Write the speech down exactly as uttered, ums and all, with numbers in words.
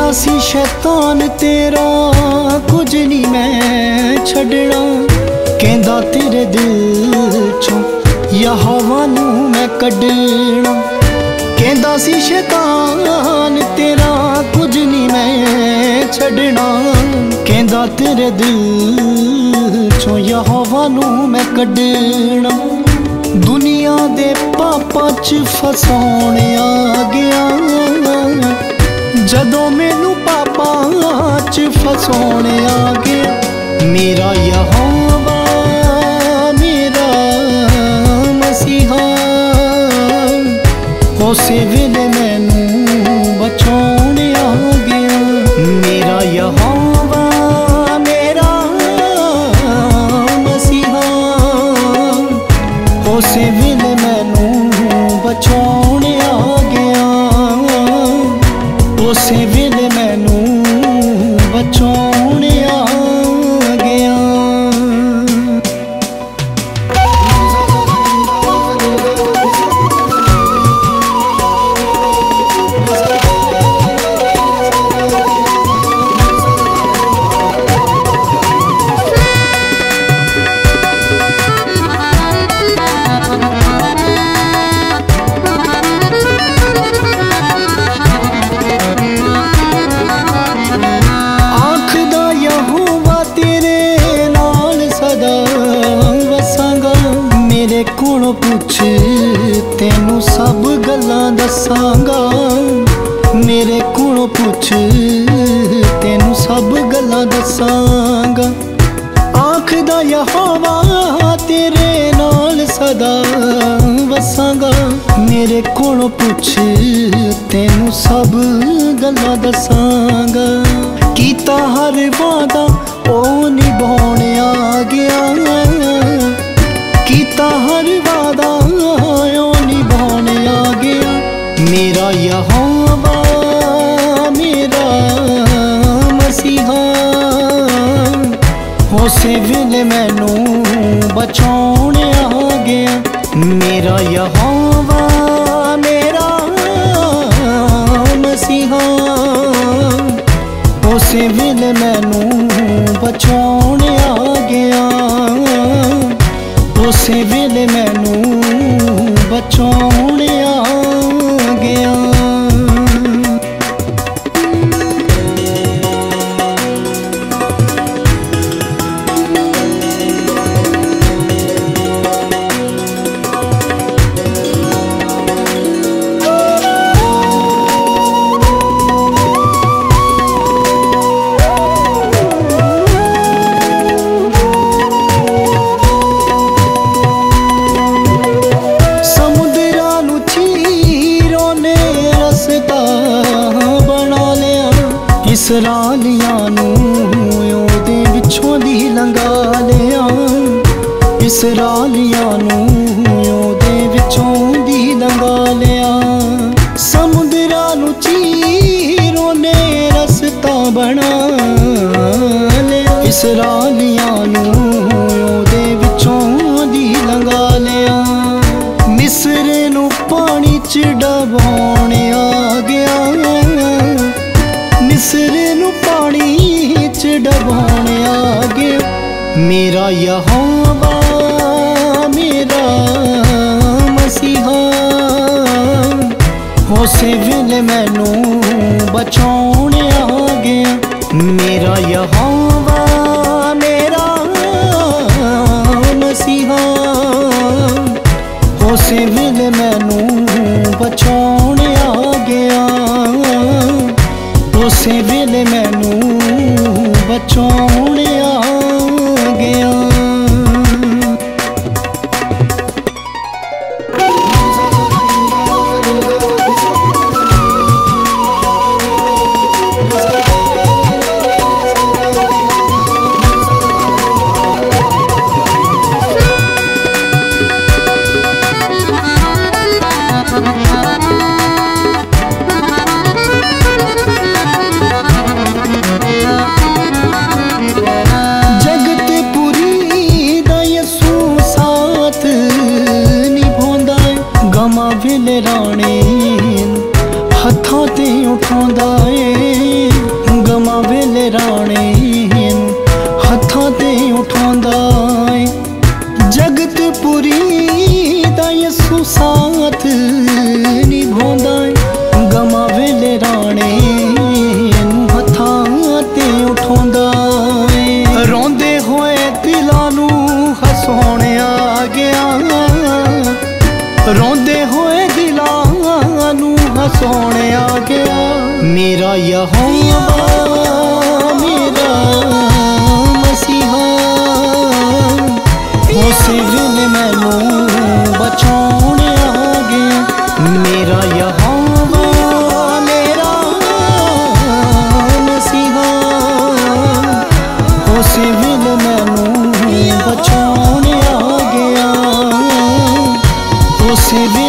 कहंदा सी शैतान तेरा कुछ नहीं मैं छड़ना, कहंदा तेरे दिल चों यहोवा नू मैं कढना। कहंदा सी शैतान तेरा कुछ नहीं मैं छड़ना, कहंदा तेरे दिल चों यहोवा नू मैं कढना। दुनिया दे पापां च फसाउण आ गया, जदों मैनू पापां च फसाउण आ गया। मेरा यहोवा मेरा मसीहा, उसे वेले मैनू बचाउण आ गया। मेरा यहोवा मेरा मसीहा, उसे वेले मैनू बचाउण आ गया। उसे वेले मैनू बचाउण आ गया। कोलों पुछ तेनू सब गल्लां दसांगा, मेरे कोलों पुछ तेनू सब गल्लां दसांगा। आखदा यहोवा तेरे नाल सदा वसांगा, मेरे कोलों पुछ तेनू सब गल्लां दसांगा। कीता हर वादा ओ निभाउण आ गया, कीता हर वादा ओ निभाउण आ गया। मेरा यहोवा मेरा मसीहा, उसे वेले मैनू बचाउण आ गया। मेरा यहोवा मेरा मसीहा, उसे वेले मैनू बचाउण आ गया। उसे वेले मैनू बचाउण आ गया। इसराइलियां नू ओहदे विचों दी लंघा लिया, इसराइलियां नू ओहदे विचों दी लंघा लिया। समुद्रां नू चीरों ने रस्ता बना लिया, इसराइलियां नू ओहदे विचों दी लंघा लिया। मिस्र नू पानी च डबाउण आ गया, मिस्र नू पानी च डबाउण आ गया। मेरा यहोवा मेरा मसीहा, उसे वेले मैनू बचाउण आ गया। मेरा यहोवा मेरा मसीहा, उसे वेले मैनू बचाउण आ गया। उसे वेले मैनू बचाउण आ गया। यहोवा मेरा मसीहा उस वेले मैनू बचाउण आ गया। मेरा यहोवा मेरा मसीहा उस वेले मैनू बचाउण आ गया। उस